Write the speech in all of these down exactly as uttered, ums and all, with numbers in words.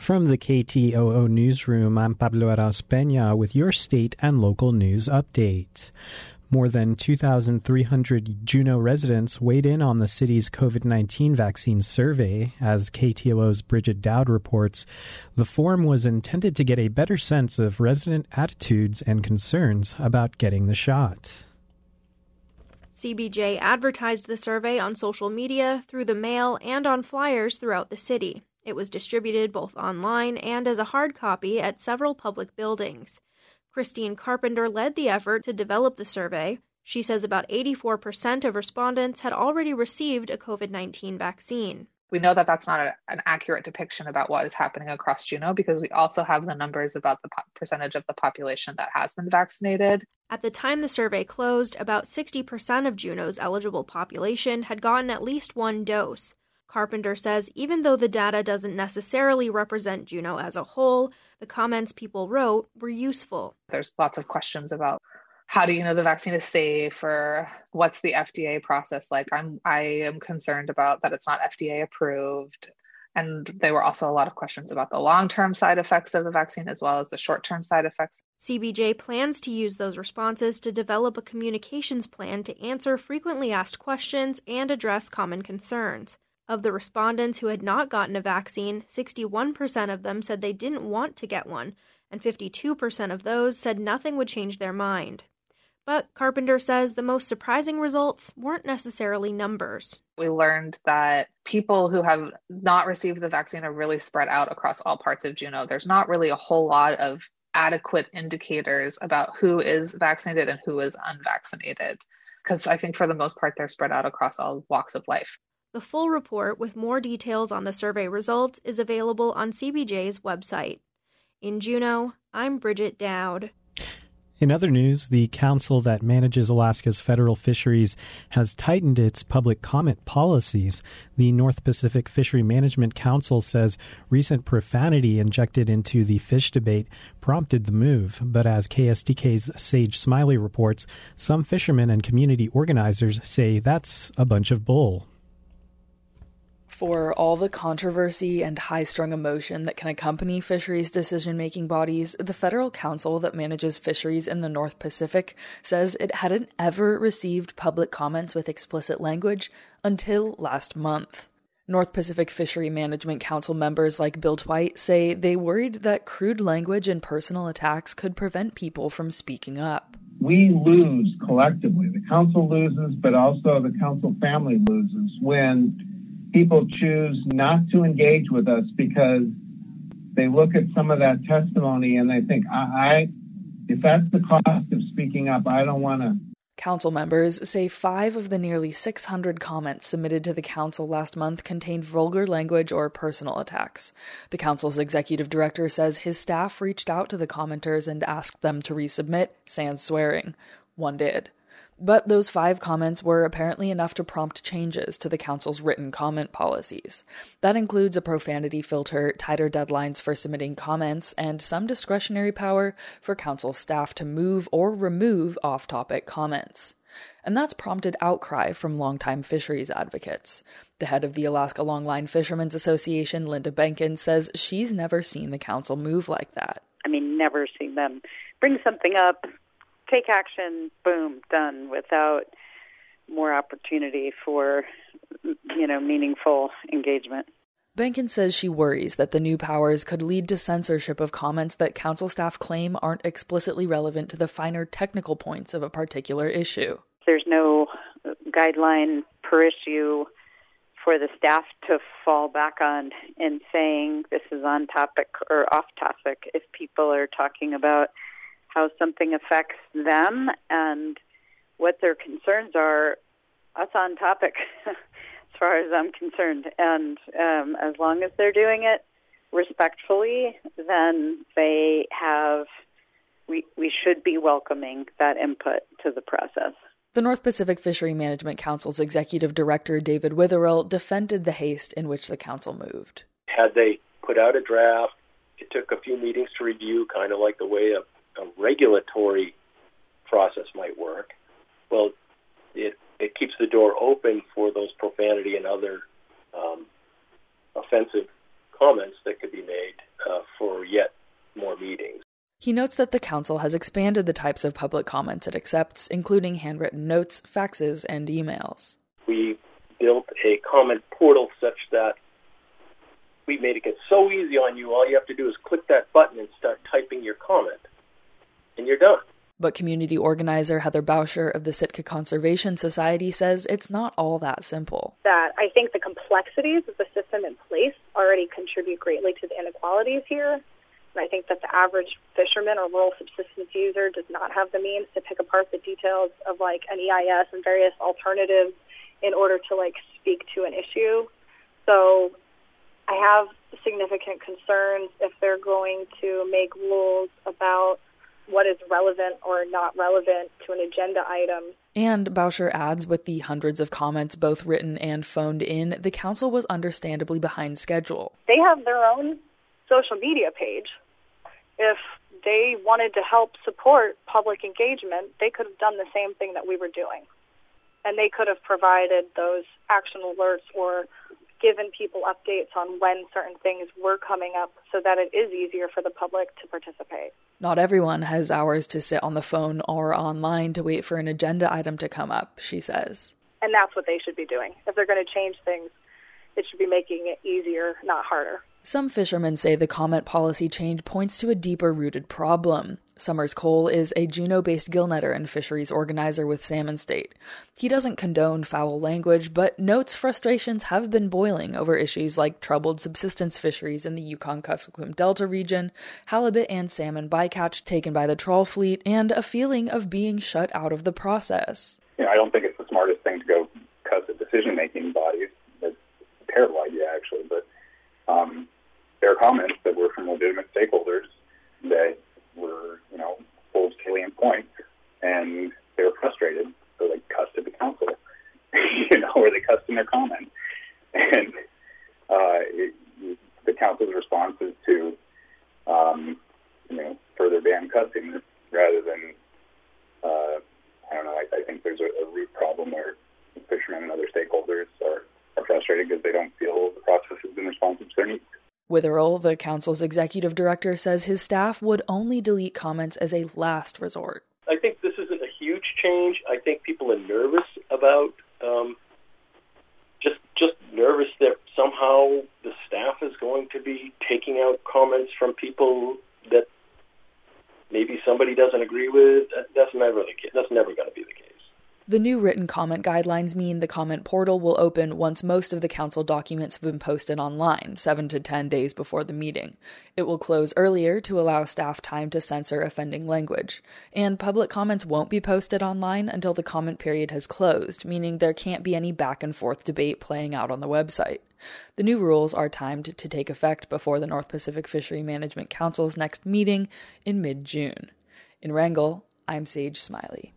From the K T O O newsroom, I'm Pablo Arauz-Peña with your state and local news update. More than two thousand three hundred Juneau residents weighed in on the city's COVID nineteen vaccine survey. As K T O O's Bridget Dowd reports, the form was intended to get a better sense of resident attitudes and concerns about getting the shot. C B J advertised the survey on social media, through the mail, and on flyers throughout the city. It was distributed both online and as a hard copy at several public buildings. Christine Carpenter led the effort to develop the survey. She says about eighty-four percent of respondents had already received a COVID nineteen vaccine. We know that that's not a, an accurate depiction about what is happening across Juneau because we also have the numbers about the po- percentage of the population that has been vaccinated. At the time the survey closed, about sixty percent of Juneau's eligible population had gotten at least one dose. Carpenter says even though the data doesn't necessarily represent Juneau as a whole, the comments people wrote were useful. There's lots of questions about how do you know the vaccine is safe, or what's the F D A process like? I'm I am concerned about that it's not F D A approved. And there were also a lot of questions about the long-term side effects of the vaccine as well as the short-term side effects. C B J plans to use those responses to develop a communications plan to answer frequently asked questions and address common concerns. Of the respondents who had not gotten a vaccine, sixty-one percent of them said they didn't want to get one, and fifty-two percent of those said nothing would change their mind. But Carpenter says the most surprising results weren't necessarily numbers. We learned that people who have not received the vaccine are really spread out across all parts of Juneau. There's not really a whole lot of adequate indicators about who is vaccinated and who is unvaccinated, because I think for the most part, they're spread out across all walks of life. The full report with more details on the survey results is available on C B J's website. In Juneau, I'm Bridget Dowd. In other news, the council that manages Alaska's federal fisheries has tightened its public comment policies. The North Pacific Fishery Management Council says recent profanity injected into the fish debate prompted the move. But as K S D K's Sage Smiley reports, some fishermen and community organizers say that's a bunch of bull. For all the controversy and high-strung emotion that can accompany fisheries decision-making bodies, the federal council that manages fisheries in the North Pacific says it hadn't ever received public comments with explicit language until last month. North Pacific Fishery Management Council members like Bill Dwight say they worried that crude language and personal attacks could prevent people from speaking up. We lose collectively. The council loses, but also the council family loses when people choose not to engage with us because they look at some of that testimony and they think, I, I if that's the cost of speaking up, I don't want to. Council members say five of the nearly six hundred comments submitted to the council last month contained vulgar language or personal attacks. The council's executive director says his staff reached out to the commenters and asked them to resubmit, sans swearing. One did. But those five comments were apparently enough to prompt changes to the council's written comment policies. That includes a profanity filter, tighter deadlines for submitting comments, and some discretionary power for council staff to move or remove off-topic comments. And that's prompted outcry from longtime fisheries advocates. The head of the Alaska Longline Fishermen's Association, Linda Benkin, says she's never seen the council move like that. I mean, never seen them bring something up, take action, boom, done, without more opportunity for, you know, meaningful engagement. Benkin says she worries that the new powers could lead to censorship of comments that council staff claim aren't explicitly relevant to the finer technical points of a particular issue. There's no guideline per issue for the staff to fall back on in saying this is on topic or off topic if people are talking about how something affects them and what their concerns are. That's on topic as far as I'm concerned. And um, as long as they're doing it respectfully, then they have, we, we should be welcoming that input to the process. The North Pacific Fishery Management Council's executive director, David Witherill, defended the haste in which the council moved. Had they put out a draft, it took a few meetings to review, kind of like the way a a regulatory process might work. Well, it it keeps the door open for those profanity and other um, offensive comments that could be made uh, for yet more meetings. He notes that the council has expanded the types of public comments it accepts, including handwritten notes, faxes, and emails. We built a comment portal such that we made it get so easy on you, all you have to do is click that button and start typing your comment, and you're done. But community organizer Heather Bauscher of the Sitka Conservation Society says it's not all that simple. That I think the complexities of the system in place already contribute greatly to the inequalities here. And I think that the average fisherman or rural subsistence user does not have the means to pick apart the details of like an E I S and various alternatives in order to like speak to an issue. So I have significant concerns if they're going to make rules about what is relevant or not relevant to an agenda item. And Bauscher adds, with the hundreds of comments both written and phoned in, the council was understandably behind schedule. They have their own social media page. If they wanted to help support public engagement, they could have done the same thing that we were doing. And they could have provided those action alerts or given people updates on when certain things were coming up so that it is easier for the public to participate. Not everyone has hours to sit on the phone or online to wait for an agenda item to come up, she says. And that's what they should be doing. If they're going to change things, it should be making it easier, not harder. Some fishermen say the comment policy change points to a deeper-rooted problem. Summers Cole is a Juneau-based gillnetter and fisheries organizer with Salmon State. He doesn't condone foul language, but notes frustrations have been boiling over issues like troubled subsistence fisheries in the Yukon-Kuskokwim Delta region, halibut and salmon bycatch taken by the trawl fleet, and a feeling of being shut out of the process. You know, I don't think it's the smartest thing to go cut the decision-making bodies. That's a terrible idea, actually, but um, there are comments that were from legitimate stakeholders that were, you know, full of salient points, and they were frustrated, so they cussed at the council, you know, or they cussed in their comment. And uh, it, the council's response is to, um, you know, further ban cussing rather than, uh, I don't know, I, I think there's a, a root problem where fishermen and other stakeholders are, are frustrated because they don't feel the process has been responsive to their needs. Witherell, the council's executive director, says his staff would only delete comments as a last resort. I think this isn't a huge change. I think people are nervous about, um, just just nervous that somehow the staff is going to be taking out comments from people that maybe somebody doesn't agree with. That's never the case. That's never going to be the case. The new written comment guidelines mean the comment portal will open once most of the council documents have been posted online, seven to ten days before the meeting. It will close earlier to allow staff time to censor offending language. And public comments won't be posted online until the comment period has closed, meaning there can't be any back and forth debate playing out on the website. The new rules are timed to take effect before the North Pacific Fishery Management Council's next meeting in mid-June. In Wrangell, I'm Sage Smiley.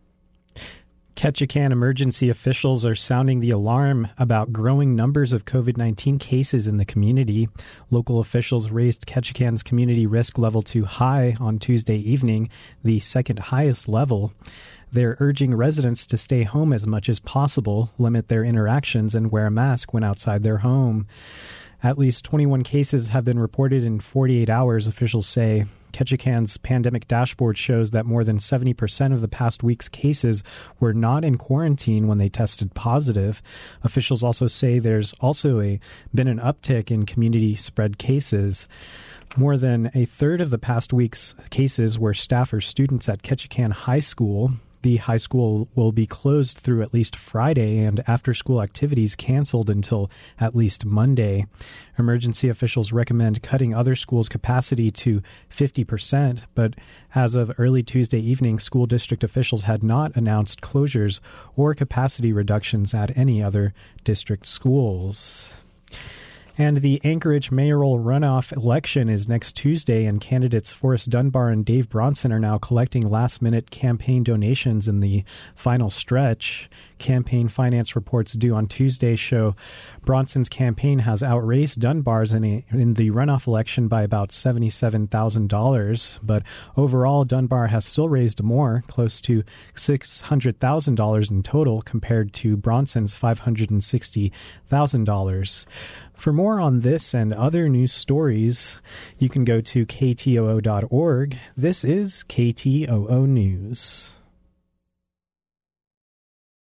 Ketchikan emergency officials are sounding the alarm about growing numbers of COVID nineteen cases in the community. Local officials raised Ketchikan's community risk level to high on Tuesday evening, the second highest level. They're urging residents to stay home as much as possible, limit their interactions, and wear a mask when outside their home. At least twenty-one cases have been reported in forty-eight hours, officials say. Ketchikan's pandemic dashboard shows that more than seventy percent of the past week's cases were not in quarantine when they tested positive. Officials also say there's also a, been an uptick in community spread cases. More than a third of the past week's cases were staff or students at Ketchikan High School. The high school will be closed through at least Friday and after-school activities canceled until at least Monday. Emergency officials recommend cutting other schools' capacity to fifty percent, but as of early Tuesday evening, school district officials had not announced closures or capacity reductions at any other district schools. And the Anchorage mayoral runoff election is next Tuesday, and candidates Forrest Dunbar and Dave Bronson are now collecting last-minute campaign donations in the final stretch. Campaign finance reports due on Tuesday show Bronson's campaign has outraced Dunbar's in, a, in the runoff election by about seventy-seven thousand dollars, but overall Dunbar has still raised more, close to six hundred thousand dollars in total compared to Bronson's five hundred sixty thousand dollars. For more on this and other news stories, you can go to K T O O dot org. This is K T O O News.